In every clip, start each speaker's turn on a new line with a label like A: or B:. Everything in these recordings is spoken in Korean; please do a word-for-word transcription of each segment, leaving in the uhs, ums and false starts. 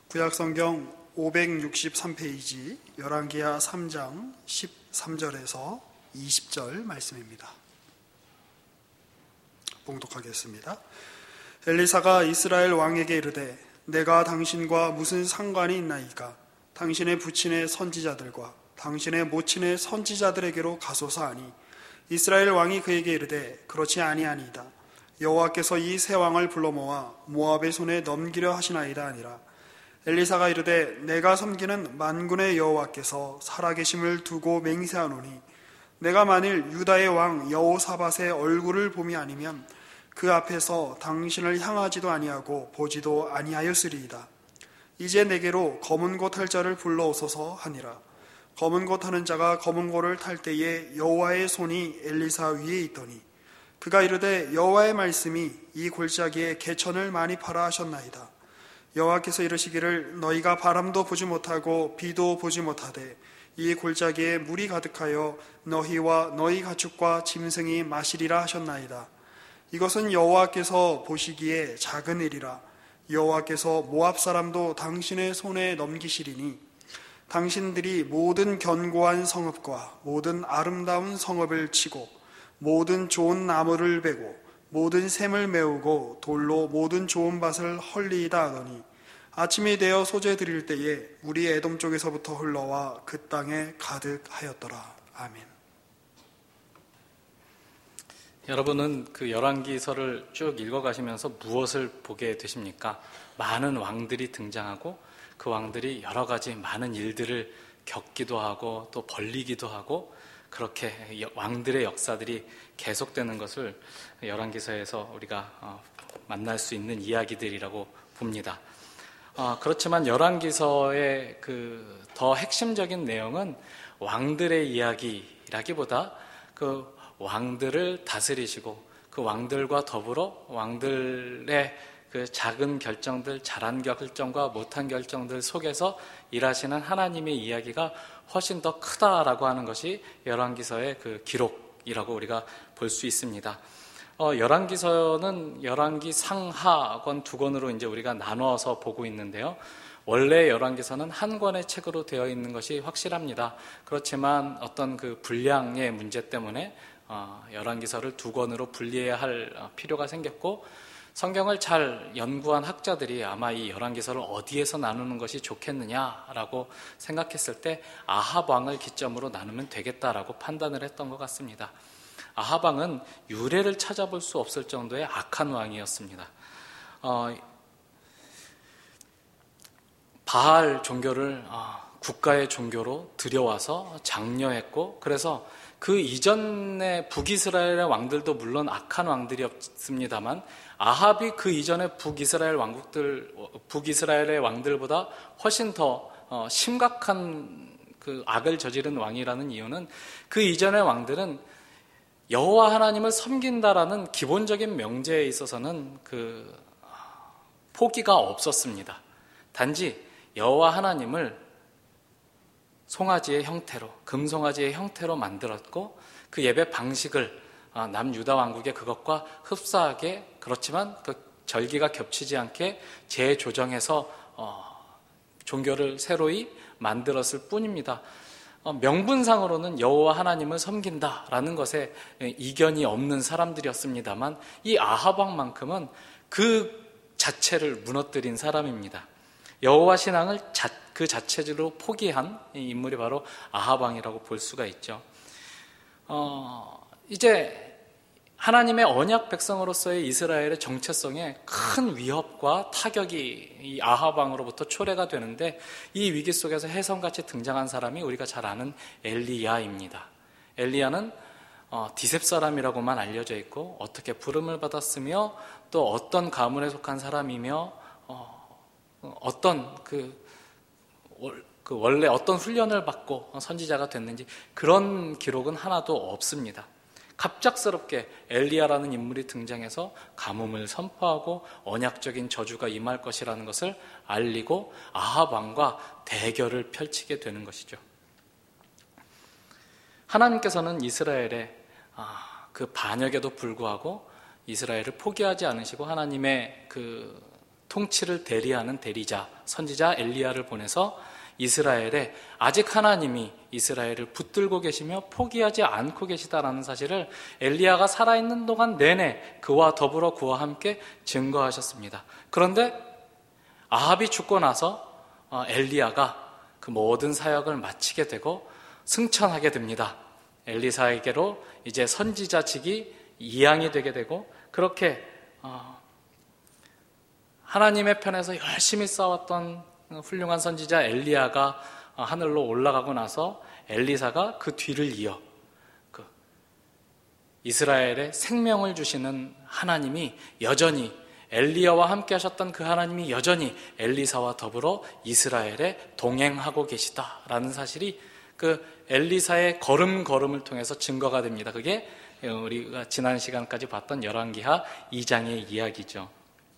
A: 구약성경 오백육십삼 페이지 열왕기하 삼 장 십삼 절에서 이십 절 말씀입니다. 봉독하겠습니다. 엘리사가 이스라엘 왕에게 이르되 내가 당신과 무슨 상관이 있나이까? 당신의 부친의 선지자들과 당신의 모친의 선지자들에게로 가소서 하니 이스라엘 왕이 그에게 이르되 그렇지 아니하니이다. 여호와께서 이 세 왕을 불러 모아 모압의 손에 넘기려 하시나이다 아니라. 엘리사가 이르되 내가 섬기는 만군의 여호와께서 살아계심을 두고 맹세하노니 내가 만일 유다의 왕 여호사밧의 얼굴을 봄이 아니면 그 앞에서 당신을 향하지도 아니하고 보지도 아니하였으리이다. 이제 내게로 검은 고 탈 자를 불러오소서 하니라. 검은 고 타는 자가 검은 고를 탈 때에 여호와의 손이 엘리사 위에 있더니 그가 이르되 여호와의 말씀이 이 골짜기에 개천을 많이 파라 하셨나이다. 여호와께서 이르시기를 너희가 바람도 보지 못하고 비도 보지 못하되 이 골짜기에 물이 가득하여 너희와 너희 가축과 짐승이 마시리라 하셨나이다. 이것은 여호와께서 보시기에 작은 일이라. 여호와께서 모압 사람도 당신의 손에 넘기시리니 당신들이 모든 견고한 성읍과 모든 아름다운 성읍을 치고 모든 좋은 나무를 베고 모든 샘을 메우고 돌로 모든 좋은 밭을 헐리이다 하더니 아침이 되어 소재 드릴 때에 우리 에돔 쪽에서부터 흘러와 그 땅에 가득하였더라. 아멘.
B: 여러분은 그 열왕기서를 쭉 읽어가시면서 무엇을 보게 되십니까? 많은 왕들이 등장하고 그 왕들이 여러 가지 많은 일들을 겪기도 하고 또 벌리기도 하고 그렇게 왕들의 역사들이 계속되는 것을 열왕기서에서 우리가 만날 수 있는 이야기들이라고 봅니다. 그렇지만 열왕기서의 그 더 핵심적인 내용은 왕들의 이야기라기보다 그 왕들을 다스리시고 그 왕들과 더불어 왕들의 그 작은 결정들, 잘한 결정과 못한 결정들 속에서 일하시는 하나님의 이야기가 훨씬 더 크다라고 하는 것이 열왕기서의 그 기록이라고 우리가 볼 수 있습니다. 어, 열왕기서는 열왕기 상하권 두 권으로 이제 우리가 나누어서 보고 있는데요. 원래 열왕기서는 한 권의 책으로 되어 있는 것이 확실합니다. 그렇지만 어떤 그 분량의 문제 때문에 어, 열왕기서를 두 권으로 분리해야 할 필요가 생겼고 성경을 잘 연구한 학자들이 아마 이 열왕기서를 어디에서 나누는 것이 좋겠느냐라고 생각했을 때 아합 왕을 기점으로 나누면 되겠다라고 판단을 했던 것 같습니다. 아합 왕은 유래를 찾아볼 수 없을 정도의 악한 왕이었습니다. 어, 바알 종교를 어, 국가의 종교로 들여와서 장려했고 그래서 그 이전의 북이스라엘의 왕들도 물론 악한 왕들이었습니다만 아합이 그 이전의 북이스라엘 왕국들, 북이스라엘의 왕들보다 훨씬 더 심각한 그 악을 저지른 왕이라는 이유는 그 이전의 왕들은 여호와 하나님을 섬긴다라는 기본적인 명제에 있어서는 그 포기가 없었습니다. 단지 여호와 하나님을 송아지의 형태로, 금송아지의 형태로 만들었고 그 예배 방식을 남유다 왕국의 그것과 흡사하게 그렇지만 그 절기가 겹치지 않게 재조정해서 어, 종교를 새로이 만들었을 뿐입니다. 어, 명분상으로는 여호와 하나님을 섬긴다라는 것에 이견이 없는 사람들이었습니다만 이 아합 왕만큼은 그 자체를 무너뜨린 사람입니다. 여호와 신앙을 자, 그 자체로 포기한 이 인물이 바로 아합 왕이라고 볼 수가 있죠. 어, 이제 하나님의 언약 백성으로서의 이스라엘의 정체성에 큰 위협과 타격이 이 아합 왕으로부터 초래가 되는데 이 위기 속에서 혜성같이 등장한 사람이 우리가 잘 아는 엘리야입니다. 엘리야는 어, 디셉 사람이라고만 알려져 있고 어떻게 부름을 받았으며 또 어떤 가문에 속한 사람이며 어, 어떤 그, 그 원래 어떤 훈련을 받고 선지자가 됐는지 그런 기록은 하나도 없습니다. 갑작스럽게 엘리야라는 인물이 등장해서 가뭄을 선포하고 언약적인 저주가 임할 것이라는 것을 알리고 아합 왕과 대결을 펼치게 되는 것이죠. 하나님께서는 이스라엘의 그 반역에도 불구하고 이스라엘을 포기하지 않으시고 하나님의 그 통치를 대리하는 대리자, 선지자 엘리야를 보내서 이스라엘에 아직 하나님이 이스라엘을 붙들고 계시며 포기하지 않고 계시다라는 사실을 엘리야가 살아있는 동안 내내 그와 더불어 그와 함께 증거하셨습니다. 그런데 아합이 죽고 나서 엘리야가 그 모든 사역을 마치게 되고 승천하게 됩니다. 엘리사에게로 이제 선지자직이 이양이 되게 되고, 그렇게 하나님의 편에서 열심히 싸웠던 훌륭한 선지자 엘리야가 하늘로 올라가고 나서 엘리사가 그 뒤를 이어 그 이스라엘에 생명을 주시는 하나님이 여전히, 엘리야와 함께 하셨던 그 하나님이 여전히 엘리사와 더불어 이스라엘에 동행하고 계시다라는 사실이 그 엘리사의 걸음걸음을 통해서 증거가 됩니다. 그게 우리가 지난 시간까지 봤던 열왕기하 이 장의 이야기죠.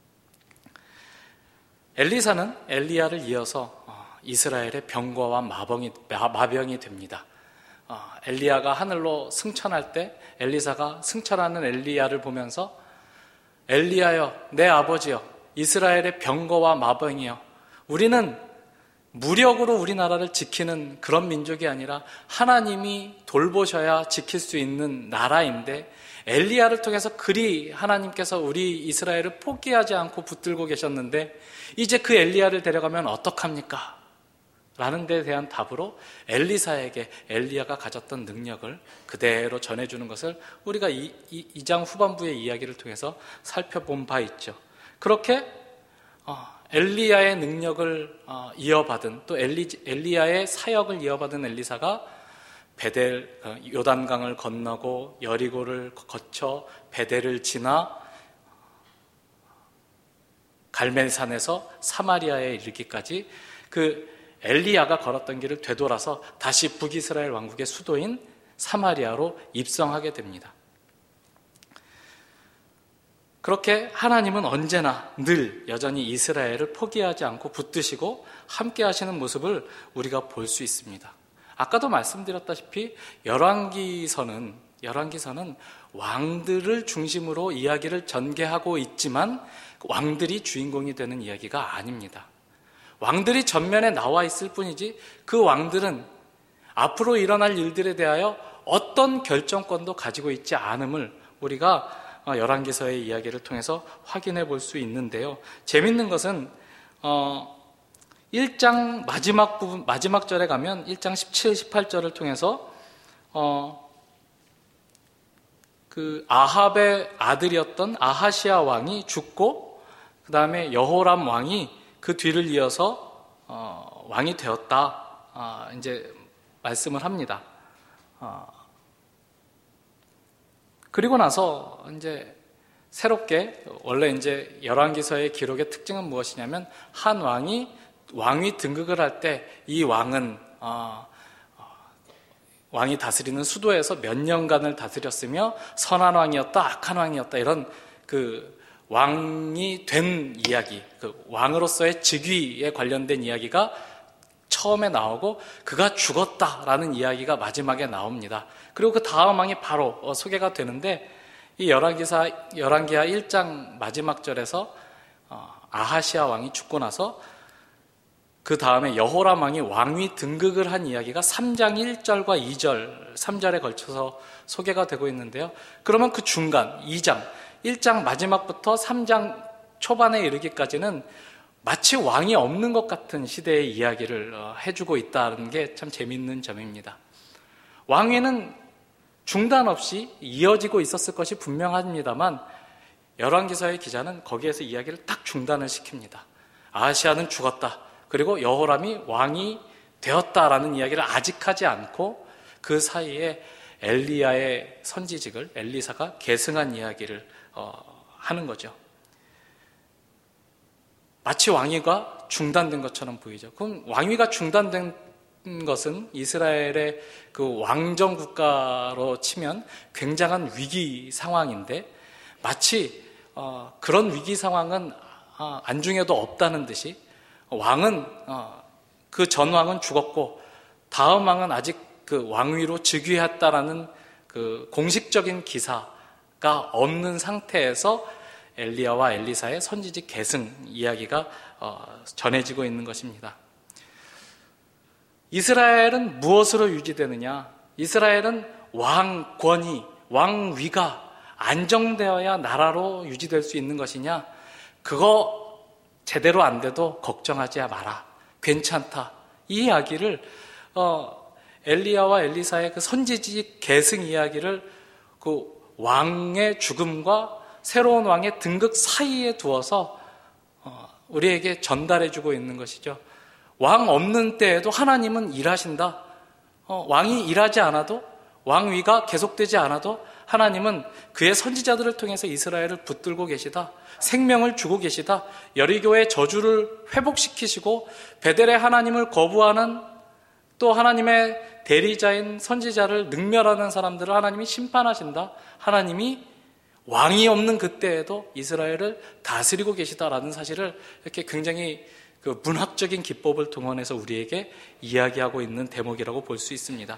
B: 엘리사는 엘리야를 이어서 이스라엘의 병거와 마병이, 마병이 됩니다. 엘리야가 하늘로 승천할 때 엘리사가 승천하는 엘리야를 보면서 엘리야여, 내 아버지여, 이스라엘의 병거와 마병이여, 우리는 무력으로 우리나라를 지키는 그런 민족이 아니라 하나님이 돌보셔야 지킬 수 있는 나라인데 엘리야를 통해서 그리 하나님께서 우리 이스라엘을 포기하지 않고 붙들고 계셨는데 이제 그 엘리야를 데려가면 어떡합니까? 라는 데 대한 답으로 엘리사에게 엘리야가 가졌던 능력을 그대로 전해주는 것을 우리가 이, 이, 이 장 후반부의 이야기를 통해서 살펴본 바 있죠. 그렇게 어, 엘리야의 능력을 어, 이어받은, 또 엘리, 엘리야의 사역을 이어받은 엘리사가 베델, 어, 요단강을 건너고 여리고를 거쳐 베델을 지나 갈멜산에서 사마리아에 이르기까지 그 엘리야가 걸었던 길을 되돌아서 다시 북이스라엘 왕국의 수도인 사마리아로 입성하게 됩니다. 그렇게 하나님은 언제나 늘 여전히 이스라엘을 포기하지 않고 붙드시고 함께 하시는 모습을 우리가 볼 수 있습니다. 아까도 말씀드렸다시피 열왕기서는 열왕기서는 왕들을 중심으로 이야기를 전개하고 있지만 왕들이 주인공이 되는 이야기가 아닙니다. 왕들이 전면에 나와 있을 뿐이지 그 왕들은 앞으로 일어날 일들에 대하여 어떤 결정권도 가지고 있지 않음을 우리가 열왕기서의 이야기를 통해서 확인해 볼 수 있는데요. 재밌는 것은 어, 일 장 마지막 부분, 마지막 절에 가면 일 장 십칠, 십팔 절을 통해서 어, 그 아합의 아들이었던 아하시아 왕이 죽고 그 다음에 여호람 왕이 그 뒤를 이어서 어, 왕이 되었다. 어, 이제 말씀을 합니다. 어, 그리고 나서 이제 새롭게, 원래 이제 열왕기서의 기록의 특징은 무엇이냐면 한 왕이 왕위 등극을 할 때 이 왕은 어, 어, 왕이 다스리는 수도에서 몇 년간을 다스렸으며 선한 왕이었다, 악한 왕이었다, 이런 그 왕이 된 이야기, 그 왕으로서의 직위에 관련된 이야기가 처음에 나오고 그가 죽었다라는 이야기가 마지막에 나옵니다. 그리고 그 다음 왕이 바로 소개가 되는데 이 열왕기사 열왕기하 일 장 마지막 절에서 아하시아 왕이 죽고 나서 그 다음에 여호람 왕이 왕위 등극을 한 이야기가 삼 장 일 절과 이 절, 삼 절에 걸쳐서 소개가 되고 있는데요. 그러면 그 중간 이 장, 일 장 마지막부터 삼 장 초반에 이르기까지는 마치 왕이 없는 것 같은 시대의 이야기를 해주고 있다는 게 참 재밌는 점입니다. 왕위는 중단 없이 이어지고 있었을 것이 분명합니다만 열왕기서의 기자는 거기에서 이야기를 딱 중단을 시킵니다. 아하시아는 죽었다. 그리고 여호람이 왕이 되었다라는 이야기를 아직 하지 않고 그 사이에 엘리야의 선지직을 엘리사가 계승한 이야기를 어, 하는 거죠. 마치 왕위가 중단된 것처럼 보이죠. 그럼 왕위가 중단된 것은 이스라엘의 그 왕정 국가로 치면 굉장한 위기 상황인데 마치 어, 그런 위기 상황은 어, 안중에도 없다는 듯이 왕은 어, 그 전 왕은 죽었고 다음 왕은 아직 그 왕위로 즉위했다라는 그 공식적인 기사가 없는 상태에서 엘리야와 엘리사의 선지직 계승 이야기가 전해지고 있는 것입니다. 이스라엘은 무엇으로 유지되느냐? 이스라엘은 왕권이, 왕위가 안정되어야 나라로 유지될 수 있는 것이냐? 그거 제대로 안 돼도 걱정하지 마라. 괜찮다. 이 이야기를 어, 엘리야와 엘리사의 그 선지직 계승 이야기를 그 왕의 죽음과 새로운 왕의 등극 사이에 두어서 어, 우리에게 전달해주고 있는 것이죠. 왕 없는 때에도 하나님은 일하신다. 어, 왕이 일하지 않아도, 왕위가 계속되지 않아도 하나님은 그의 선지자들을 통해서 이스라엘을 붙들고 계시다. 생명을 주고 계시다. 여리고의 저주를 회복시키시고 베델의 하나님을 거부하는 또 하나님의 대리자인 선지자를 능멸하는 사람들을 하나님이 심판하신다. 하나님이 왕이 없는 그때에도 이스라엘을 다스리고 계시다라는 사실을 이렇게 굉장히 그 문학적인 기법을 동원해서 우리에게 이야기하고 있는 대목이라고 볼 수 있습니다.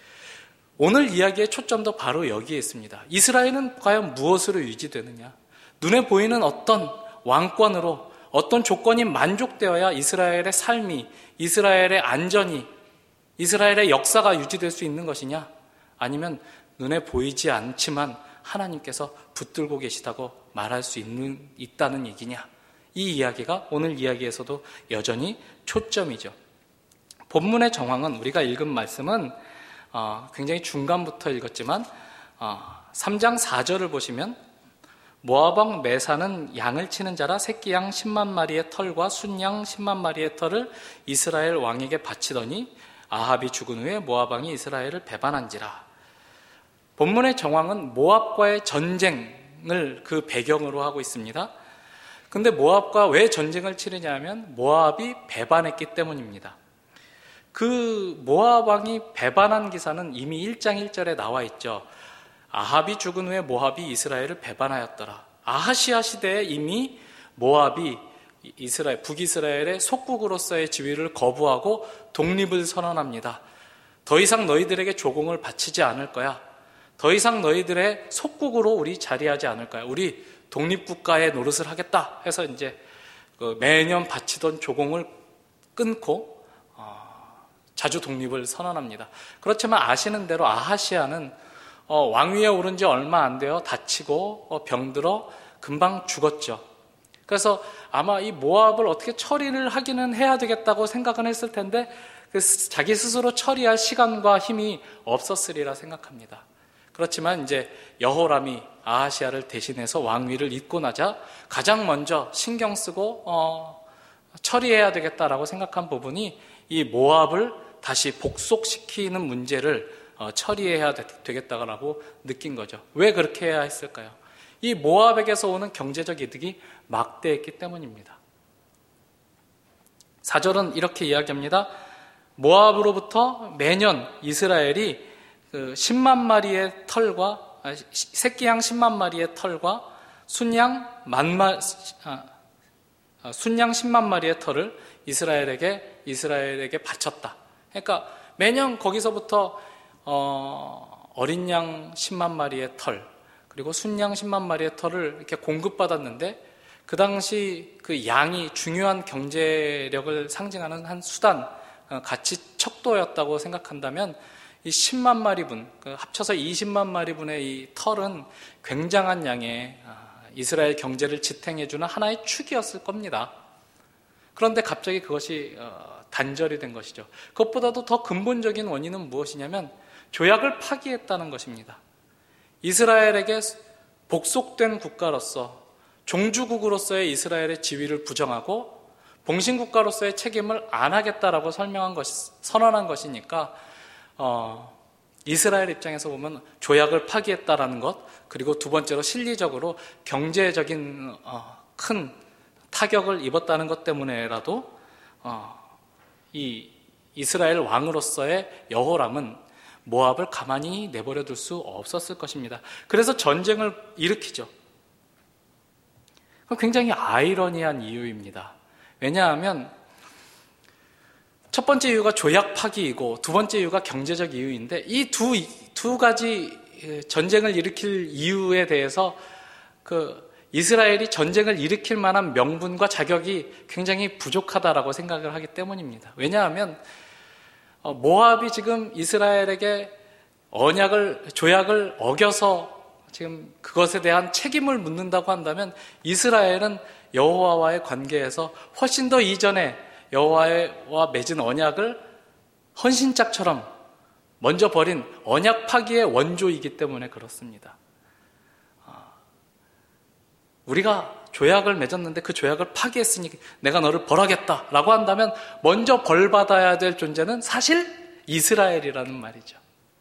B: 오늘 이야기의 초점도 바로 여기에 있습니다. 이스라엘은 과연 무엇으로 유지되느냐? 눈에 보이는 어떤 왕권으로 어떤 조건이 만족되어야 이스라엘의 삶이, 이스라엘의 안전이, 이스라엘의 역사가 유지될 수 있는 것이냐? 아니면 눈에 보이지 않지만 하나님께서 붙들고 계시다고 말할 수 있는, 있다는 얘기냐? 이 이야기가 오늘 이야기에서도 여전히 초점이죠. 본문의 정황은 우리가 읽은 말씀은 어, 굉장히 중간부터 읽었지만 어, 삼 장 사 절을 보시면 모압왕 메사는 양을 치는 자라 새끼 양 십만 마리의 털과 순양 십만 마리의 털을 이스라엘 왕에게 바치더니 아합이 죽은 후에 모압왕이 이스라엘을 배반한지라. 본문의 정황은 모압과의 전쟁을 그 배경으로 하고 있습니다. 근데 모압과 왜 전쟁을 치르냐면 모압이 배반했기 때문입니다. 그 모압 왕이 배반한 기사는 이미 일 장 일 절에 나와 있죠. 아합이 죽은 후에 모압이 이스라엘을 배반하였더라. 아하시아 시대에 이미 모압이 이스라엘, 북이스라엘의 속국으로서의 지위를 거부하고 독립을 선언합니다. 더 이상 너희들에게 조공을 바치지 않을 거야. 더 이상 너희들의 속국으로 우리 자리하지 않을 거야. 우리 독립국가의 노릇을 하겠다 해서 이제 매년 바치던 조공을 끊고 자주 독립을 선언합니다. 그렇지만 아시는 대로 아하시아는 어, 왕위에 오른 지 얼마 안 돼요. 다치고 어, 병들어 금방 죽었죠. 그래서 아마 이 모압을 어떻게 처리를 하기는 해야 되겠다고 생각은 했을 텐데 그 자기 스스로 처리할 시간과 힘이 없었으리라 생각합니다. 그렇지만 이제 여호람이 아하시아를 대신해서 왕위를 잇고 나자 가장 먼저 신경 쓰고 어, 처리해야 되겠다라고 생각한 부분이 이 모압을 다시 복속시키는 문제를 어, 처리해야 되겠다라고 느낀 거죠. 왜 그렇게 해야 했을까요? 이 모압에게서 오는 경제적 이득이 막대했기 때문입니다. 사 절은 이렇게 이야기합니다. 모압으로부터 매년 이스라엘이 그 십만 마리의 털과 새끼 양 십만 마리의 털과 순양 만마 아, 순양 십만 마리의 털을 이스라엘에게 이스라엘에게 바쳤다. 그러니까 매년 거기서부터 어, 어린 양 십만 마리의 털 그리고 순양 십만 마리의 털을 이렇게 공급받았는데 그 당시 그 양이 중요한 경제력을 상징하는 한 수단, 가치 척도였다고 생각한다면 이 십만 마리분, 합쳐서 이십만 마리분의 이 털은 굉장한 양의 이스라엘 경제를 지탱해주는 하나의 축이었을 겁니다. 그런데 갑자기 그것이 단절이 된 것이죠. 그것보다도 더 근본적인 원인은 무엇이냐면 조약을 파기했다는 것입니다. 이스라엘에게 복속된 국가로서 종주국으로서의 이스라엘의 지위를 부정하고 봉신국가로서의 책임을 안 하겠다라고 설명한 것이, 선언한 것이니까 어, 이스라엘 입장에서 보면 조약을 파기했다라는 것, 그리고 두 번째로 실리적으로 경제적인 어, 큰 타격을 입었다는 것 때문에라도 어, 이 이스라엘 왕으로서의 여호람은 모압을 가만히 내버려 둘 수 없었을 것입니다. 그래서 전쟁을 일으키죠. 굉장히 아이러니한 이유입니다. 왜냐하면 첫 번째 이유가 조약 파기이고 두 번째 이유가 경제적 이유인데 이 두 두 가지 전쟁을 일으킬 이유에 대해서 그 이스라엘이 전쟁을 일으킬 만한 명분과 자격이 굉장히 부족하다라고 생각을 하기 때문입니다. 왜냐하면 모압이 지금 이스라엘에게 언약을, 조약을 어겨서 지금 그것에 대한 책임을 묻는다고 한다면 이스라엘은 여호와와의 관계에서 훨씬 더 이전에 여호와와 맺은 언약을 헌신짝처럼 먼저 버린 언약 파기의 원조이기 때문에 그렇습니다. 우리가 조약을 맺었는데 그 조약을 파기했으니 내가 너를 벌하겠다라고 한다면 먼저 벌받아야 될 존재는 사실 이스라엘이라는 말이죠.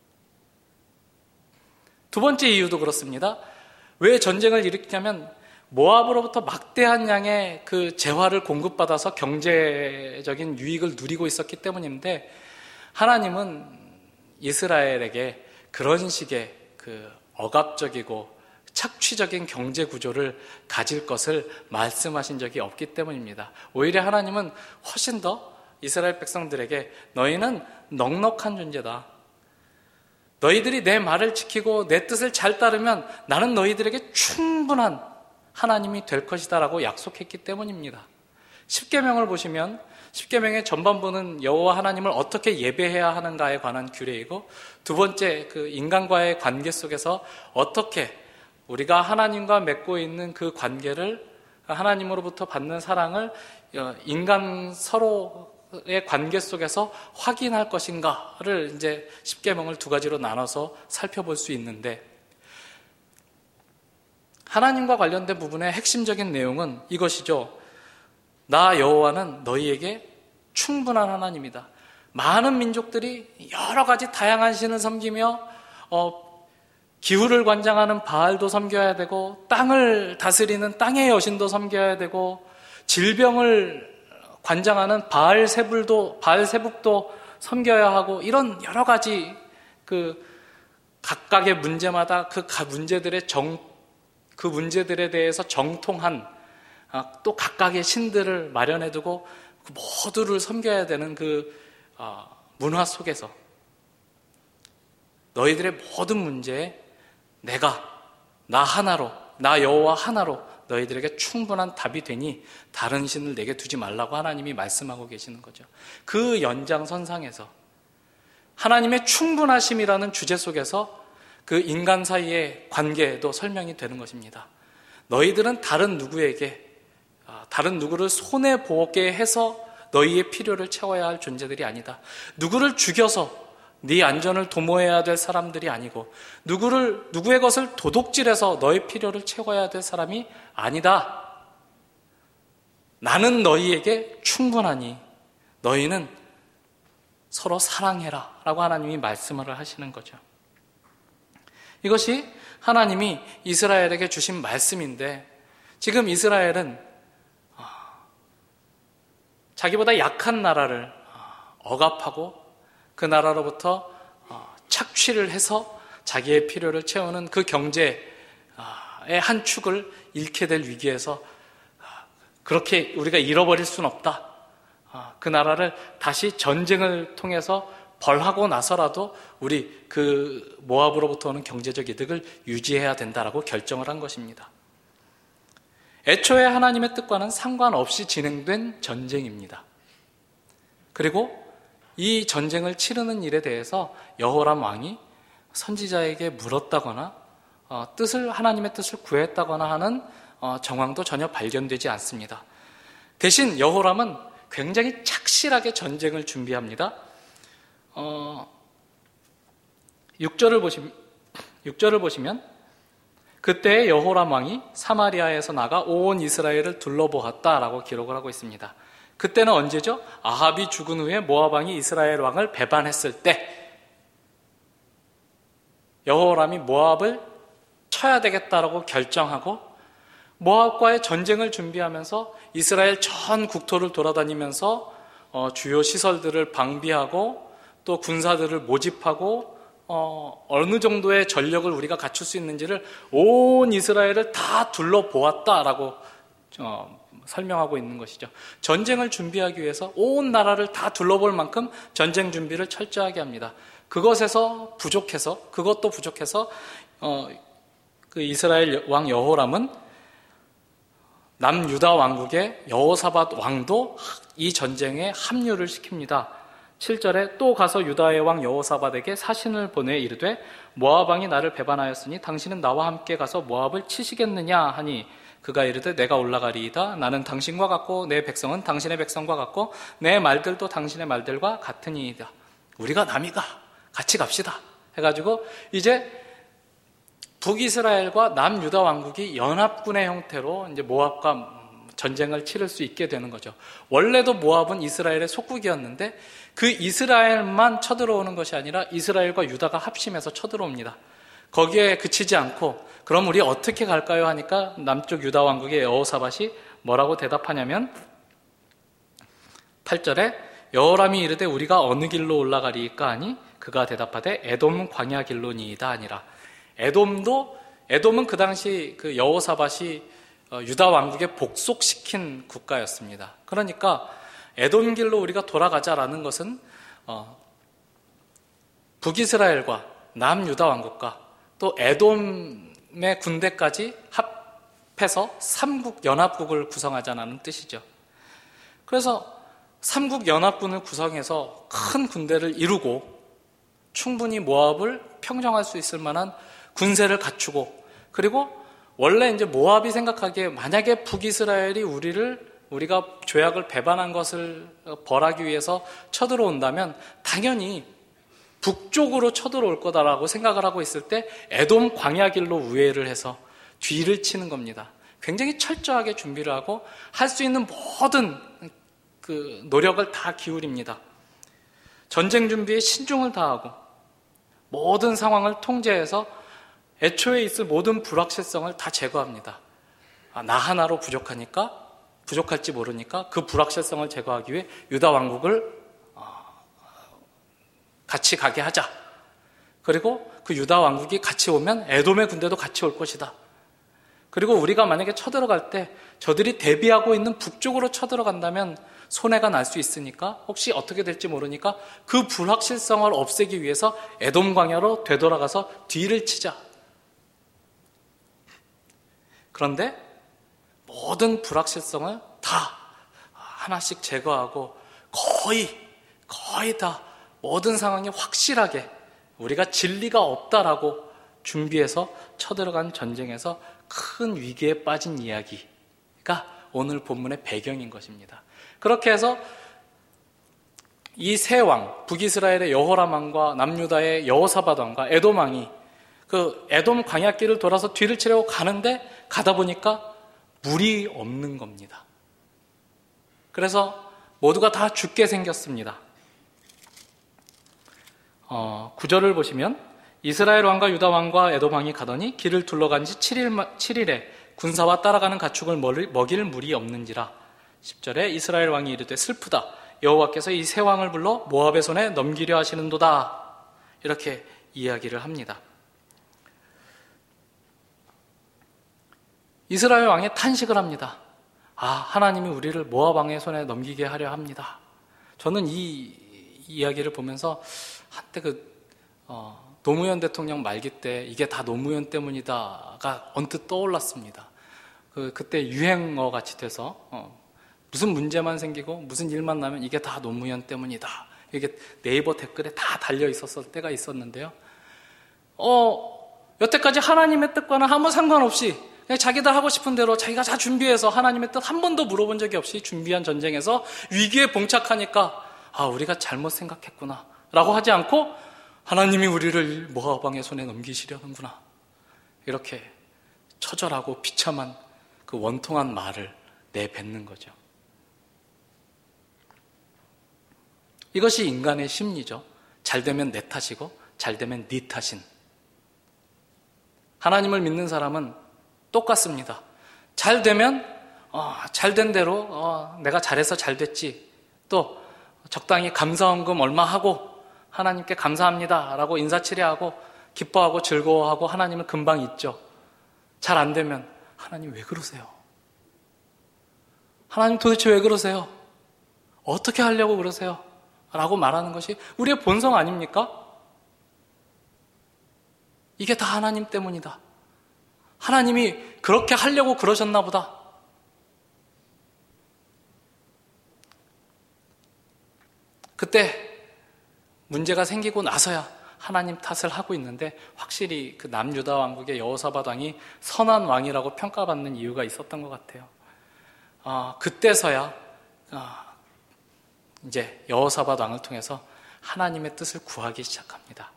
B: 두 번째 이유도 그렇습니다. 왜 전쟁을 일으키냐면 모압으로부터 막대한 양의 그 재화를 공급받아서 경제적인 유익을 누리고 있었기 때문인데 하나님은 이스라엘에게 그런 식의 그 억압적이고 착취적인 경제 구조를 가질 것을 말씀하신 적이 없기 때문입니다. 오히려 하나님은 훨씬 더 이스라엘 백성들에게 너희는 넉넉한 존재다. 너희들이 내 말을 지키고 내 뜻을 잘 따르면 나는 너희들에게 충분한 하나님이 될 것이다 라고 약속했기 때문입니다. 십계명을 보시면 십계명의 전반부는 여호와 하나님을 어떻게 예배해야 하는가에 관한 규례이고 두 번째 그 인간과의 관계 속에서 어떻게 우리가 하나님과 맺고 있는 그 관계를 하나님으로부터 받는 사랑을 인간 서로의 관계 속에서 확인할 것인가를 이제 십계명을 두 가지로 나눠서 살펴볼 수 있는데 하나님과 관련된 부분의 핵심적인 내용은 이것이죠. 나 여호와는 너희에게 충분한 하나님이다. 많은 민족들이 여러 가지 다양한 신을 섬기며 어, 기후를 관장하는 바알도 섬겨야 되고 땅을 다스리는 땅의 여신도 섬겨야 되고 질병을 관장하는 바알세불도 바알세북도 섬겨야 하고 이런 여러 가지 그 각각의 문제마다 그 문제들의 정, 그 문제들에 대해서 정통한 또 각각의 신들을 마련해두고 그 모두를 섬겨야 되는 그 문화 속에서 너희들의 모든 문제에 내가 나 하나로 나 여호와 하나로 너희들에게 충분한 답이 되니 다른 신을 내게 두지 말라고 하나님이 말씀하고 계시는 거죠. 그 연장선상에서 하나님의 충분하심이라는 주제 속에서 그 인간 사이의 관계도 설명이 되는 것입니다. 너희들은 다른 누구에게 다른 누구를 손해보게 해서 너희의 필요를 채워야 할 존재들이 아니다. 누구를 죽여서 네 안전을 도모해야 될 사람들이 아니고 누구를 누구의 것을 도둑질해서 너의 필요를 채워야 될 사람이 아니다. 나는 너희에게 충분하니 너희는 서로 사랑해라 라고 하나님이 말씀을 하시는 거죠. 이것이 하나님이 이스라엘에게 주신 말씀인데 지금 이스라엘은 자기보다 약한 나라를 억압하고 그 나라로부터 착취를 해서 자기의 필요를 채우는 그 경제의 한 축을 잃게 될 위기에서 그렇게 우리가 잃어버릴 수는 없다. 그 나라를 다시 전쟁을 통해서 벌하고 나서라도 우리 그 모압으로부터 오는 경제적 이득을 유지해야 된다라고 결정을 한 것입니다. 애초에 하나님의 뜻과는 상관없이 진행된 전쟁입니다. 그리고 이 전쟁을 치르는 일에 대해서 여호람 왕이 선지자에게 물었다거나 어, 뜻을 하나님의 뜻을 구했다거나 하는 어, 정황도 전혀 발견되지 않습니다. 대신 여호람은 굉장히 착실하게 전쟁을 준비합니다. 어, 육 절을 보시면 육 절을 보시면 그때 여호람 왕이 사마리아에서 나가 온 이스라엘을 둘러보았다라고 기록을 하고 있습니다. 그때는 언제죠? 아합이 죽은 후에 모압 왕이 이스라엘 왕을 배반했을 때 여호람이 모압을 쳐야 되겠다라고 결정하고 모압과의 전쟁을 준비하면서 이스라엘 전 국토를 돌아다니면서 어, 주요 시설들을 방비하고 또 군사들을 모집하고 어, 어느 정도의 전력을 우리가 갖출 수 있는지를 온 이스라엘을 다 둘러보았다라고 어, 설명하고 있는 것이죠. 전쟁을 준비하기 위해서 온 나라를 다 둘러볼 만큼 전쟁 준비를 철저하게 합니다. 그것에서 부족해서 그것도 부족해서 어, 그 이스라엘 왕 여호람은 남유다 왕국의 여호사밧 왕도 이 전쟁에 합류를 시킵니다. 칠 절에 또 가서 유다의 왕 여호사밧에게 사신을 보내 이르되 모압 왕이 나를 배반하였으니 당신은 나와 함께 가서 모압을 치시겠느냐 하니 그가 이르되 내가 올라가리이다. 나는 당신과 같고 내 백성은 당신의 백성과 같고 내 말들도 당신의 말들과 같으니이다. 우리가 남이가 같이 갑시다 해가지고 이제 북이스라엘과 남유다 왕국이 연합군의 형태로 이제 모압과 전쟁을 치를 수 있게 되는 거죠. 원래도 모압은 이스라엘의 속국이었는데 그 이스라엘만 쳐들어오는 것이 아니라 이스라엘과 유다가 합심해서 쳐들어옵니다. 거기에 그치지 않고 그럼 우리 어떻게 갈까요 하니까 남쪽 유다 왕국의 여호사밧이 뭐라고 대답하냐면 팔 절에 여호람이 이르되 우리가 어느 길로 올라가리이까 하니 그가 대답하되 에돔 광야 길로니이다 아니라. 에돔도 에돔은 그 당시 그 여호사밧이 유다 왕국에 복속시킨 국가였습니다. 그러니까 에돔 길로 우리가 돌아가자라는 것은 어, 북이스라엘과 남유다 왕국과 또 에돔의 군대까지 합해서 삼국 연합국을 구성하자는 뜻이죠. 그래서 삼국 연합군을 구성해서 큰 군대를 이루고 충분히 모압을 평정할 수 있을 만한 군세를 갖추고, 그리고 원래 이제 모압이 생각하기에 만약에 북이스라엘이 우리를 우리가 조약을 배반한 것을 벌하기 위해서 쳐들어온다면 당연히 북쪽으로 쳐들어올 거다라고 생각을 하고 있을 때 에돔 광야길로 우회를 해서 뒤를 치는 겁니다. 굉장히 철저하게 준비를 하고 할 수 있는 모든 그 노력을 다 기울입니다. 전쟁 준비에 신중을 다하고 모든 상황을 통제해서 애초에 있을 모든 불확실성을 다 제거합니다. 아, 나 하나로 부족하니까 부족할지 모르니까 그 불확실성을 제거하기 위해 유다 왕국을 같이 가게 하자. 그리고 그 유다 왕국이 같이 오면 에돔의 군대도 같이 올 것이다. 그리고 우리가 만약에 쳐들어갈 때 저들이 대비하고 있는 북쪽으로 쳐들어간다면 손해가 날 수 있으니까 혹시 어떻게 될지 모르니까 그 불확실성을 없애기 위해서 에돔 광야로 되돌아가서 뒤를 치자. 그런데 모든 불확실성을 다 하나씩 제거하고 거의 거의 다 모든 상황이 확실하게 우리가 진리가 없다라고 준비해서 쳐들어간 전쟁에서 큰 위기에 빠진 이야기가 오늘 본문의 배경인 것입니다. 그렇게 해서 이 세 왕, 북이스라엘의 여호람 왕과 남유다의 여호사밧 왕과 에돔 왕이 그 에돔 광야길을 돌아서 뒤를 치려고 가는데 가다 보니까 물이 없는 겁니다. 그래서 모두가 다 죽게 생겼습니다. 어, 구절을 보시면 이스라엘 왕과 유다 왕과 에돔 왕이 가더니 길을 둘러간 지 칠 일에 군사와 따라가는 가축을 먹일 물이 없는지라. 십 절에 이스라엘 왕이 이르되 슬프다. 여호와께서 이 세 왕을 불러 모압의 손에 넘기려 하시는도다. 이렇게 이야기를 합니다. 이스라엘 왕이 탄식을 합니다. 아, 하나님이 우리를 모압 왕의 손에 넘기게 하려 합니다. 저는 이 이야기를 보면서 한때 그 어, 노무현 대통령 말기 때 이게 다 노무현 때문이다가 언뜻 떠올랐습니다. 그, 그때 유행어 같이 돼서 어, 무슨 문제만 생기고 무슨 일만 나면 이게 다 노무현 때문이다. 이게 네이버 댓글에 다 달려 있었을 때가 있었는데요. 어, 여태까지 하나님의 뜻과는 아무 상관없이 그냥 자기들 하고 싶은 대로 자기가 다 준비해서 하나님의 뜻 한 번도 물어본 적이 없이 준비한 전쟁에서 위기에 봉착하니까 아, 우리가 잘못 생각했구나 라고 하지 않고 하나님이 우리를 모압 왕의 손에 넘기시려는구나, 이렇게 처절하고 비참한 그 원통한 말을 내뱉는 거죠. 이것이 인간의 심리죠. 잘 되면 내 탓이고 잘 되면 네 탓인. 하나님을 믿는 사람은 똑같습니다. 잘 되면 어, 잘된 대로 어, 내가 잘해서 잘 됐지, 또 적당히 감사헌금 얼마 하고 하나님께 감사합니다 라고 인사치레하고 기뻐하고 즐거워하고 하나님을 금방 잊죠. 잘 안 되면 하나님 왜 그러세요? 하나님 도대체 왜 그러세요? 어떻게 하려고 그러세요? 라고 말하는 것이 우리의 본성 아닙니까? 이게 다 하나님 때문이다. 하나님이 그렇게 하려고 그러셨나 보다. 그때 문제가 생기고 나서야 하나님 탓을 하고 있는데, 확실히 그 남유다 왕국의 여호사밧 왕이 선한 왕이라고 평가받는 이유가 있었던 것 같아요. 어, 그때서야 어, 이제 여호사밧 왕을 통해서 하나님의 뜻을 구하기 시작합니다.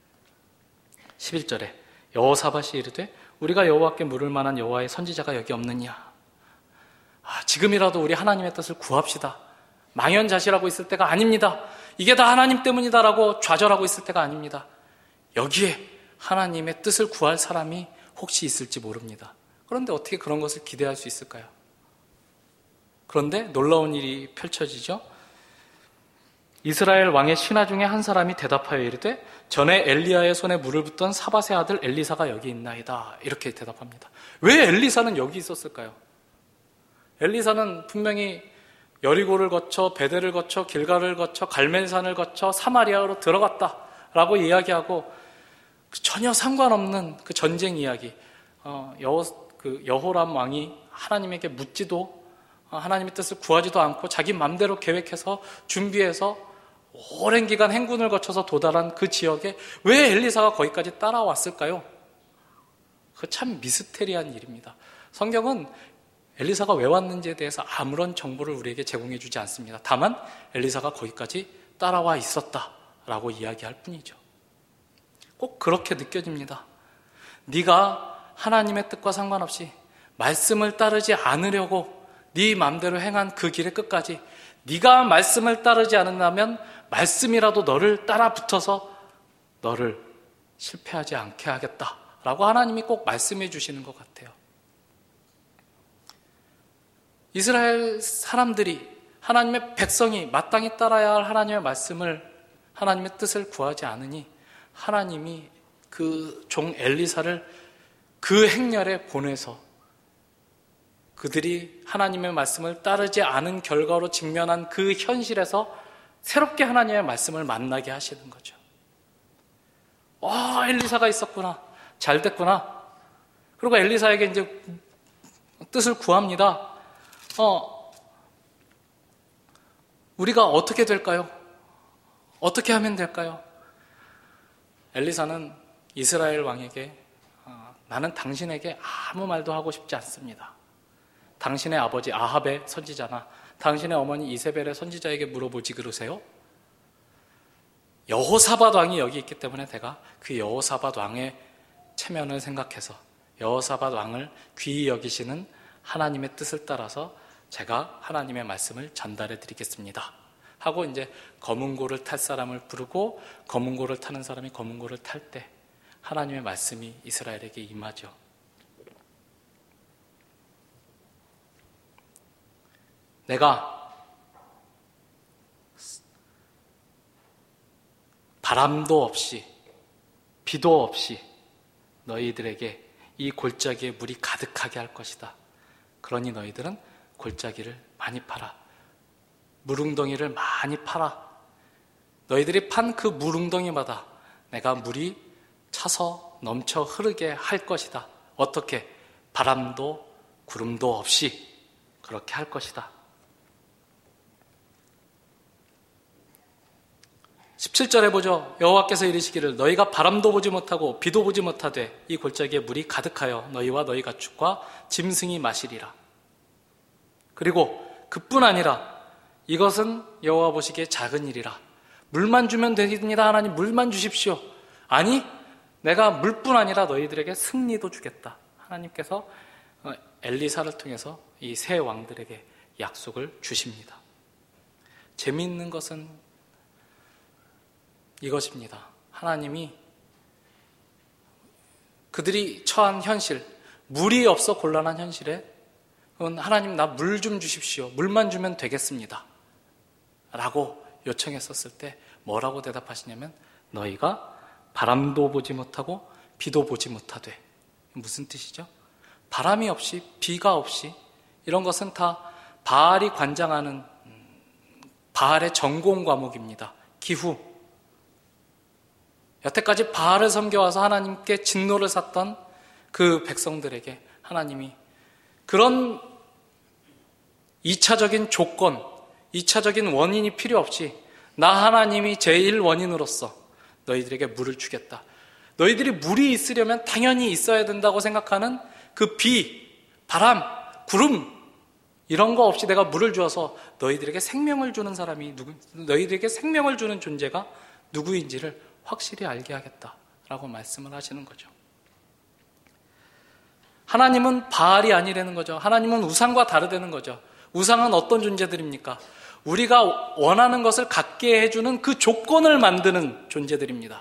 B: 십일 절에 여호사밧이 이르되 우리가 여호와께 물을 만한 여호와의 선지자가 여기 없느냐. 아, 지금이라도 우리 하나님의 뜻을 구합시다. 망연자실하고 있을 때가 아닙니다. 이게 다 하나님 때문이다라고 좌절하고 있을 때가 아닙니다. 여기에 하나님의 뜻을 구할 사람이 혹시 있을지 모릅니다. 그런데 어떻게 그런 것을 기대할 수 있을까요? 그런데 놀라운 일이 펼쳐지죠. 이스라엘 왕의 신하 중에 한 사람이 대답하여 이르되 전에 엘리야의 손에 물을 붓던 사밧의 아들 엘리사가 여기 있나이다. 이렇게 대답합니다. 왜 엘리사는 여기 있었을까요? 엘리사는 분명히 여리고를 거쳐 베델을 거쳐 길갈을 거쳐 갈멜산을 거쳐 사마리아로 들어갔다라고 이야기하고 전혀 상관없는 그 전쟁 이야기, 어, 여호, 그 여호람 왕이 하나님에게 묻지도 어, 하나님의 뜻을 구하지도 않고 자기 맘대로 계획해서 준비해서 오랜 기간 행군을 거쳐서 도달한 그 지역에 왜 엘리사가 거기까지 따라왔을까요? 그 참 미스테리한 일입니다. 성경은 엘리사가 왜 왔는지에 대해서 아무런 정보를 우리에게 제공해 주지 않습니다. 다만 엘리사가 거기까지 따라와 있었다라고 이야기할 뿐이죠. 꼭 그렇게 느껴집니다. 네가 하나님의 뜻과 상관없이 말씀을 따르지 않으려고 네 마음대로 행한 그 길의 끝까지 네가 말씀을 따르지 않는다면 말씀이라도 너를 따라 붙어서 너를 실패하지 않게 하겠다라고 하나님이 꼭 말씀해 주시는 것 같아요. 이스라엘 사람들이, 하나님의 백성이 마땅히 따라야 할 하나님의 말씀을, 하나님의 뜻을 구하지 않으니 하나님이 그 종 엘리사를 그 행렬에 보내서 그들이 하나님의 말씀을 따르지 않은 결과로 직면한 그 현실에서 새롭게 하나님의 말씀을 만나게 하시는 거죠. 와, 엘리사가 있었구나. 잘 됐구나. 그리고 엘리사에게 이제 뜻을 구합니다. 어, 우리가 어떻게 될까요? 어떻게 하면 될까요? 엘리사는 이스라엘 왕에게 어, 나는 당신에게 아무 말도 하고 싶지 않습니다. 당신의 아버지 아합의 선지자나 당신의 어머니 이세벨의 선지자에게 물어보지 그러세요? 여호사밧 왕이 여기 있기 때문에 내가 그 여호사밧 왕의 체면을 생각해서 여호사밧 왕을 귀히 여기시는 하나님의 뜻을 따라서 제가 하나님의 말씀을 전달해 드리겠습니다 하고 이제 검은고를 탈 사람을 부르고 검은고를 타는 사람이 검은고를 탈 때 하나님의 말씀이 이스라엘에게 임하죠. 내가 바람도 없이 비도 없이 너희들에게 이 골짜기에 물이 가득하게 할 것이다. 그러니 너희들은 골짜기를 많이 파라. 물웅덩이를 많이 파라. 너희들이 판 그 물웅덩이마다 내가 물이 차서 넘쳐 흐르게 할 것이다. 어떻게? 바람도 구름도 없이 그렇게 할 것이다. 십칠 절에 보죠. 여호와께서 이르시기를 너희가 바람도 보지 못하고 비도 보지 못하되 이 골짜기에 물이 가득하여 너희와 너희 가축과 짐승이 마시리라. 그리고 그뿐 아니라 이것은 여호와 보시기에 작은 일이라. 물만 주면 됩니다. 하나님 물만 주십시오. 아니 내가 물뿐 아니라 너희들에게 승리도 주겠다. 하나님께서 엘리사를 통해서 이 세 왕들에게 약속을 주십니다. 재미있는 것은 이것입니다. 하나님이 그들이 처한 현실, 물이 없어 곤란한 현실에 하나님 나 물 좀 주십시오. 물만 주면 되겠습니다. 라고 요청했었을 때 뭐라고 대답하시냐면 너희가 바람도 보지 못하고 비도 보지 못하되. 무슨 뜻이죠? 바람이 없이 비가 없이 이런 것은 다 바알이 관장하는 바알의 전공 과목입니다. 기후. 여태까지 바알을 섬겨와서 하나님께 진노를 샀던 그 백성들에게 하나님이 그런 이차적인 조건, 이차적인 원인이 필요 없이 나 하나님이 제일 원인으로서 너희들에게 물을 주겠다. 너희들이 물이 있으려면 당연히 있어야 된다고 생각하는 그 비, 바람, 구름 이런 거 없이 내가 물을 주어서 너희들에게 생명을 주는 사람이 누구, 너희들에게 생명을 주는 존재가 누구인지를 확실히 알게 하겠다라고 말씀을 하시는 거죠. 하나님은 바알이 아니라는 거죠. 하나님은 우상과 다르다는 거죠. 우상은 어떤 존재들입니까? 우리가 원하는 것을 갖게 해주는 그 조건을 만드는 존재들입니다.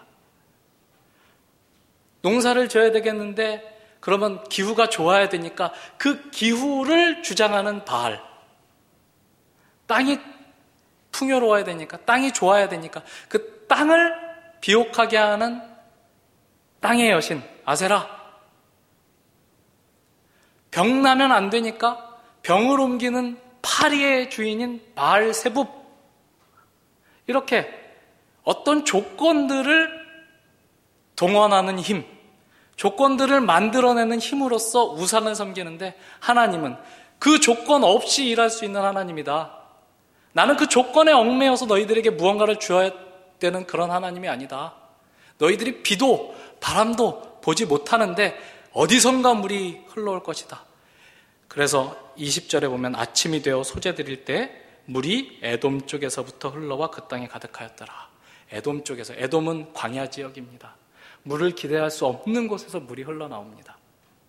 B: 농사를 지어야 되겠는데 그러면 기후가 좋아야 되니까 그 기후를 주장하는 바알. 땅이 풍요로워야 되니까, 땅이 좋아야 되니까 그 땅을 비옥하게 하는 땅의 여신 아세라. 병 나면 안 되니까 병을 옮기는 파리의 주인인 바알세붑. 이렇게 어떤 조건들을 동원하는 힘, 조건들을 만들어내는 힘으로써 우상을 섬기는데 하나님은 그 조건 없이 일할 수 있는 하나님이다. 나는 그 조건에 얽매여서 너희들에게 무언가를 주어야 되는 그런 하나님이 아니다. 너희들이 비도 바람도 보지 못하는데 어디선가 물이 흘러올 것이다. 그래서 이십 절에 보면 아침이 되어 소재 드릴 때 물이 에돔 쪽에서부터 흘러와 그 땅에 가득하였더라. 에돔 쪽에서, 에돔은 광야 지역입니다. 물을 기대할 수 없는 곳에서 물이 흘러나옵니다.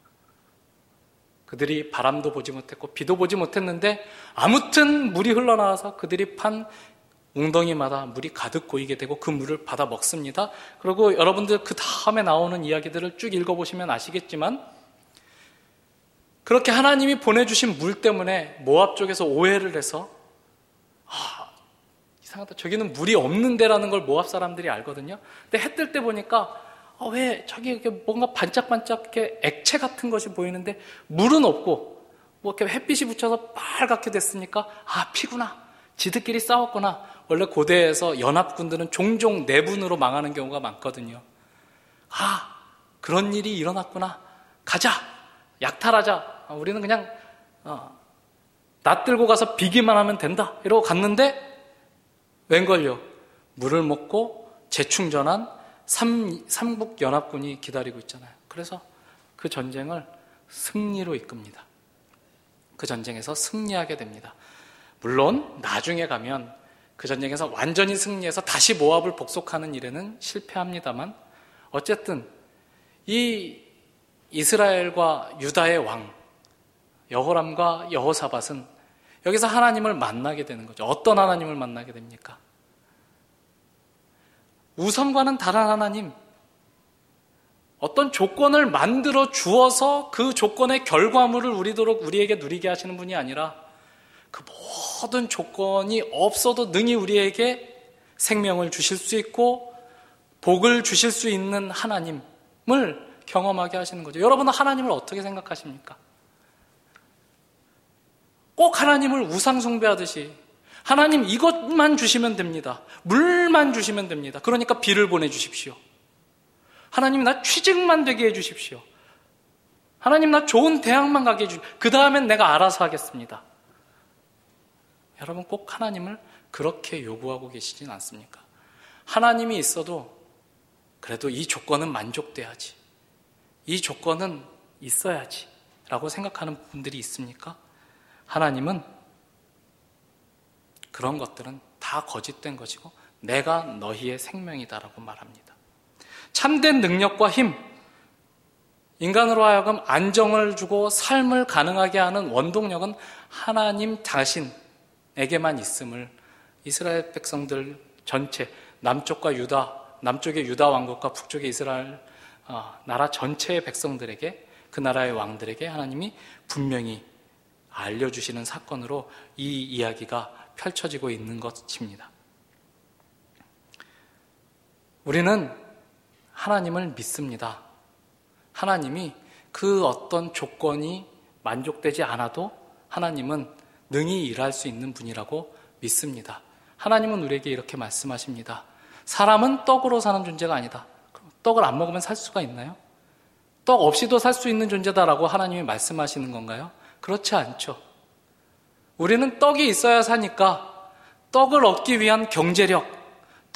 B: 그들이 바람도 보지 못했고 비도 보지 못했는데 아무튼 물이 흘러나와서 그들이 판 웅덩이마다 물이 가득 고이게 되고 그 물을 받아 먹습니다. 그리고 여러분들 그 다음에 나오는 이야기들을 쭉 읽어보시면 아시겠지만 그렇게 하나님이 보내주신 물 때문에 모압 쪽에서 오해를 해서 아, 이상하다. 저기는 물이 없는 데라는 걸 모압 사람들이 알거든요. 근데 해 뜰 때 보니까 어, 왜 저기 이렇게 뭔가 반짝반짝 이렇게 액체 같은 것이 보이는데 물은 없고 뭐 이렇게 햇빛이 붙여서 빨갛게 됐으니까 아, 피구나. 지들끼리 싸웠구나. 원래 고대에서 연합군들은 종종 내분으로 망하는 경우가 많거든요. 아, 그런 일이 일어났구나. 가자. 약탈하자. 우리는 그냥 어, 낯들고 가서 비기만 하면 된다. 이러고 갔는데 웬걸요. 물을 먹고 재충전한 삼, 삼국연합군이 기다리고 있잖아요. 그래서 그 전쟁을 승리로 이끕니다. 그 전쟁에서 승리하게 됩니다. 물론 나중에 가면 그 전쟁에서 완전히 승리해서 다시 모압을 복속하는 일에는 실패합니다만 어쨌든 이 이스라엘과 유다의 왕 여호람과 여호사밧은 여기서 하나님을 만나게 되는 거죠. 어떤 하나님을 만나게 됩니까? 우상과는 다른 하나님, 어떤 조건을 만들어 주어서 그 조건의 결과물을 우리도록 우리에게 누리게 하시는 분이 아니라 그 모든 조건이 없어도 능히 우리에게 생명을 주실 수 있고 복을 주실 수 있는 하나님을 경험하게 하시는 거죠. 여러분은 하나님을 어떻게 생각하십니까? 꼭 하나님을 우상 숭배하듯이 하나님 이것만 주시면 됩니다. 물만 주시면 됩니다. 그러니까 비를 보내주십시오. 하나님 나 취직만 되게 해주십시오. 하나님 나 좋은 대학만 가게 해주십시오. 그 다음엔 내가 알아서 하겠습니다. 여러분 꼭 하나님을 그렇게 요구하고 계시진 않습니까? 하나님이 있어도 그래도 이 조건은 만족돼야지. 이 조건은 있어야지 라고 생각하는 분들이 있습니까? 하나님은 그런 것들은 다 거짓된 것이고 내가 너희의 생명이다라고 말합니다. 참된 능력과 힘, 인간으로 하여금 안정을 주고 삶을 가능하게 하는 원동력은 하나님 자신에게만 있음을 이스라엘 백성들 전체, 남쪽과 유다, 남쪽의 유다 왕국과 북쪽의 이스라엘 어, 나라 전체의 백성들에게 그 나라의 왕들에게 하나님이 분명히 알려주시는 사건으로 이 이야기가 펼쳐지고 있는 것입니다. 우리는 하나님을 믿습니다. 하나님이 그 어떤 조건이 만족되지 않아도 하나님은 능히 일할 수 있는 분이라고 믿습니다. 하나님은 우리에게 이렇게 말씀하십니다. 사람은 떡으로 사는 존재가 아니다. 떡을 안 먹으면 살 수가 있나요? 떡 없이도 살 수 있는 존재다라고 하나님이 말씀하시는 건가요? 그렇지 않죠. 우리는 떡이 있어야 사니까 떡을 얻기 위한 경제력,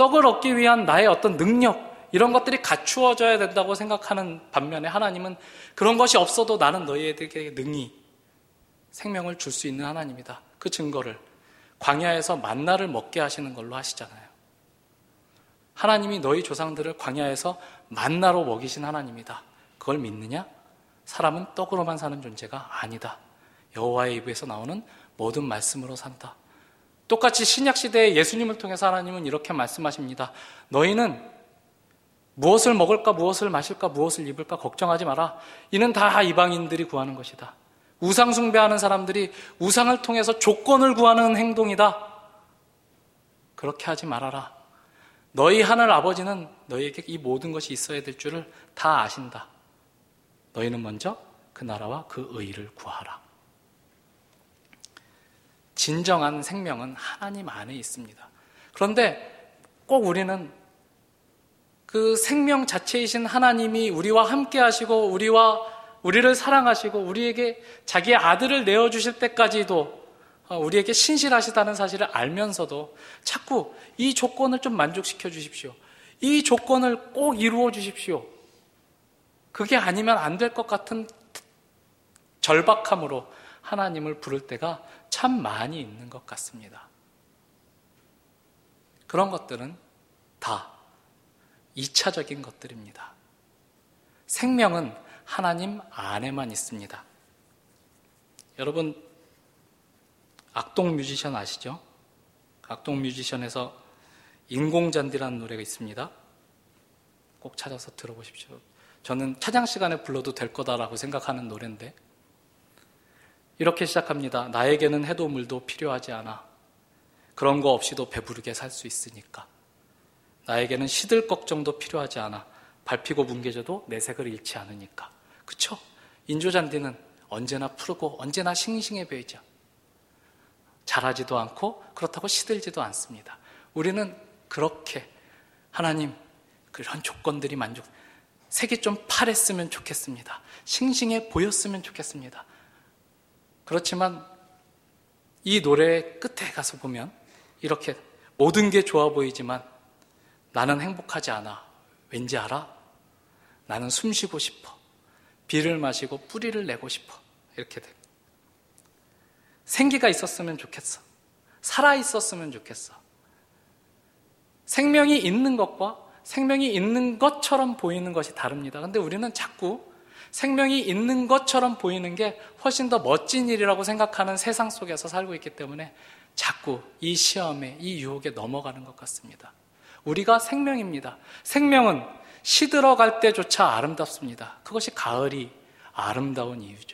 B: 떡을 얻기 위한 나의 어떤 능력, 이런 것들이 갖추어져야 된다고 생각하는 반면에 하나님은 그런 것이 없어도 나는 너희에게 능히 생명을 줄 수 있는 하나님이다. 그 증거를 광야에서 만나를 먹게 하시는 걸로 하시잖아요. 하나님이 너희 조상들을 광야에서 만나로 먹이신 하나님이다. 그걸 믿느냐? 사람은 떡으로만 사는 존재가 아니다. 여호와의 입에서 나오는 모든 말씀으로 산다. 똑같이 신약시대에 예수님을 통해서 하나님은 이렇게 말씀하십니다. 너희는 무엇을 먹을까, 무엇을 마실까, 무엇을 입을까 걱정하지 마라. 이는 다 이방인들이 구하는 것이다. 우상 숭배하는 사람들이 우상을 통해서 조건을 구하는 행동이다. 그렇게 하지 말아라. 너희 하늘 아버지는 너희에게 이 모든 것이 있어야 될 줄을 다 아신다. 너희는 먼저 그 나라와 그 의를 구하라. 진정한 생명은 하나님 안에 있습니다. 그런데 꼭 우리는 그 생명 자체이신 하나님이 우리와 함께 하시고 우리와 우리를 사랑하시고 우리에게 자기의 아들을 내어주실 때까지도 우리에게 신실하시다는 사실을 알면서도 자꾸 이 조건을 좀 만족시켜 주십시오. 이 조건을 꼭 이루어 주십시오. 그게 아니면 안 될 것 같은 절박함으로 하나님을 부를 때가 참 많이 있는 것 같습니다. 그런 것들은 다 이차적인 것들입니다. 생명은 하나님 안에만 있습니다. 여러분, 악동 뮤지션 아시죠? 악동 뮤지션에서 인공잔디라는 노래가 있습니다. 꼭 찾아서 들어보십시오. 저는 찬양 시간에 불러도 될 거다라고 생각하는 노래인데 이렇게 시작합니다. 나에게는 해도 물도 필요하지 않아. 그런 거 없이도 배부르게 살 수 있으니까. 나에게는 시들 걱정도 필요하지 않아. 밟히고 뭉개져도 내 색을 잃지 않으니까. 그쵸? 인조잔디는 언제나 푸르고 언제나 싱싱해 보이죠. 자라지도 않고 그렇다고 시들지도 않습니다. 우리는 그렇게 하나님 그런 조건들이 만족, 색이 좀 파랬으면 좋겠습니다. 싱싱해 보였으면 좋겠습니다. 그렇지만 이 노래의 끝에 가서 보면 이렇게 모든 게 좋아 보이지만 나는 행복하지 않아. 왠지 알아? 나는 숨 쉬고 싶어. 비를 마시고 뿌리를 내고 싶어. 이렇게 돼. 생기가 있었으면 좋겠어. 살아 있었으면 좋겠어. 생명이 있는 것과 생명이 있는 것처럼 보이는 것이 다릅니다. 그런데 우리는 자꾸 생명이 있는 것처럼 보이는 게 훨씬 더 멋진 일이라고 생각하는 세상 속에서 살고 있기 때문에 자꾸 이 시험에, 이 유혹에 넘어가는 것 같습니다. 우리가 생명입니다. 생명은 시들어갈 때조차 아름답습니다. 그것이 가을이 아름다운 이유죠.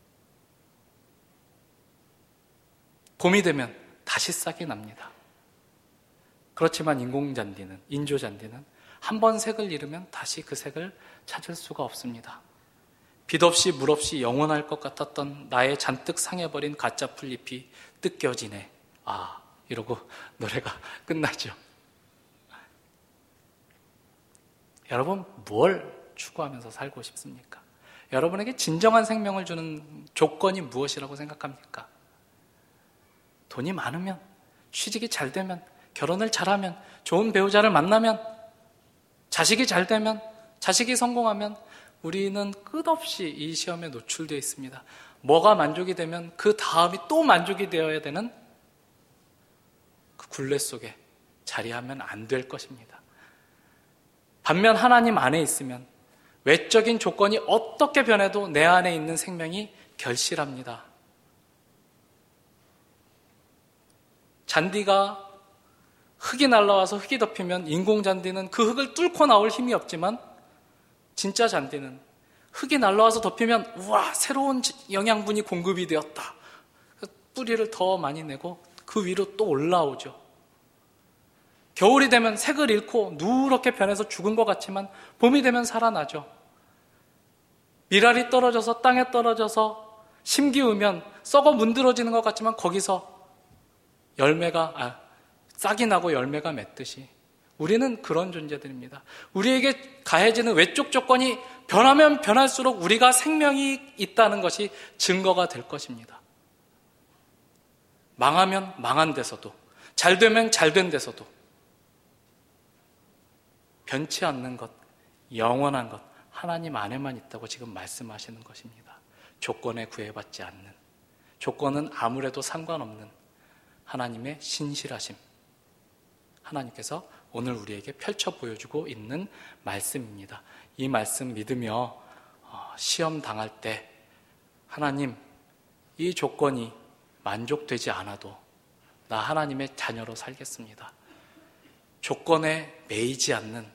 B: 봄이 되면 다시 싹이 납니다. 그렇지만 인공잔디는, 인조잔디는 한 번 색을 잃으면 다시 그 색을 찾을 수가 없습니다. 빛 없이 물 없이 영원할 것 같았던 나의 잔뜩 상해버린 가짜 풀잎이 뜯겨지네. 아, 이러고 노래가 끝나죠. 여러분, 뭘 추구하면서 살고 싶습니까? 여러분에게 진정한 생명을 주는 조건이 무엇이라고 생각합니까? 돈이 많으면, 취직이 잘 되면, 결혼을 잘하면, 좋은 배우자를 만나면, 자식이 잘 되면, 자식이 성공하면 우리는 끝없이 이 시험에 노출되어 있습니다. 뭐가 만족이 되면 그 다음이 또 만족이 되어야 되는 그 굴레 속에 자리하면 안 될 것입니다. 반면 하나님 안에 있으면 외적인 조건이 어떻게 변해도 내 안에 있는 생명이 결실합니다. 잔디가 흙이 날라와서 흙이 덮이면 인공잔디는 그 흙을 뚫고 나올 힘이 없지만 진짜 잔디는 흙이 날라와서 덮이면 우와, 새로운 영양분이 공급이 되었다. 뿌리를 더 많이 내고 그 위로 또 올라오죠. 겨울이 되면 색을 잃고 누렇게 변해서 죽은 것 같지만 봄이 되면 살아나죠. 밀알이 떨어져서 땅에 떨어져서 심기우면 썩어 문드러지는 것 같지만 거기서 열매가 아, 싹이 나고 열매가 맺듯이 우리는 그런 존재들입니다. 우리에게 가해지는 외적 조건이 변하면 변할수록 우리가 생명이 있다는 것이 증거가 될 것입니다. 망하면 망한 데서도, 잘 되면 잘 된 데서도 변치 않는 것, 영원한 것, 하나님 안에만 있다고 지금 말씀하시는 것입니다. 조건에 구애받지 않는, 조건은 아무래도 상관없는 하나님의 신실하심, 하나님께서 오늘 우리에게 펼쳐 보여주고 있는 말씀입니다. 이 말씀 믿으며 시험 당할 때 하나님, 이 조건이 만족되지 않아도 나 하나님의 자녀로 살겠습니다. 조건에 매이지 않는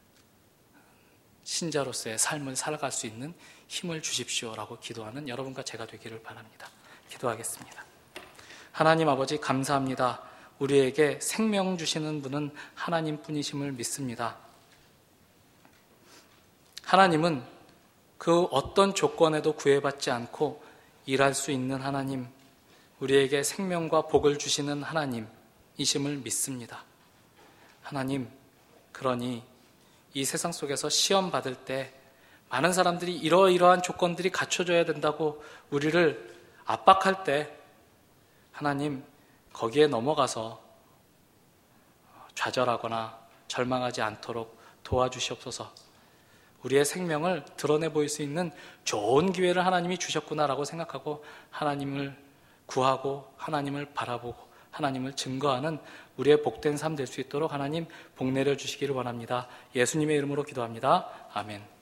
B: 신자로서의 삶을 살아갈 수 있는 힘을 주십시오라고 기도하는 여러분과 제가 되기를 바랍니다. 기도하겠습니다. 하나님 아버지, 감사합니다. 우리에게 생명 주시는 분은 하나님뿐이심을 믿습니다. 하나님은 그 어떤 조건에도 구애받지 않고 일할 수 있는 하나님, 우리에게 생명과 복을 주시는 하나님이심을 믿습니다. 하나님, 그러니 이 세상 속에서 시험 받을 때 많은 사람들이 이러이러한 조건들이 갖춰져야 된다고 우리를 압박할 때 하나님, 거기에 넘어가서 좌절하거나 절망하지 않도록 도와주시옵소서. 우리의 생명을 드러내 보일 수 있는 좋은 기회를 하나님이 주셨구나라고 생각하고 하나님을 구하고 하나님을 바라보고 하나님을 증거하는 우리의 복된 삶 될 수 있도록 하나님 복 내려 주시기를 원합니다. 예수님의 이름으로 기도합니다. 아멘.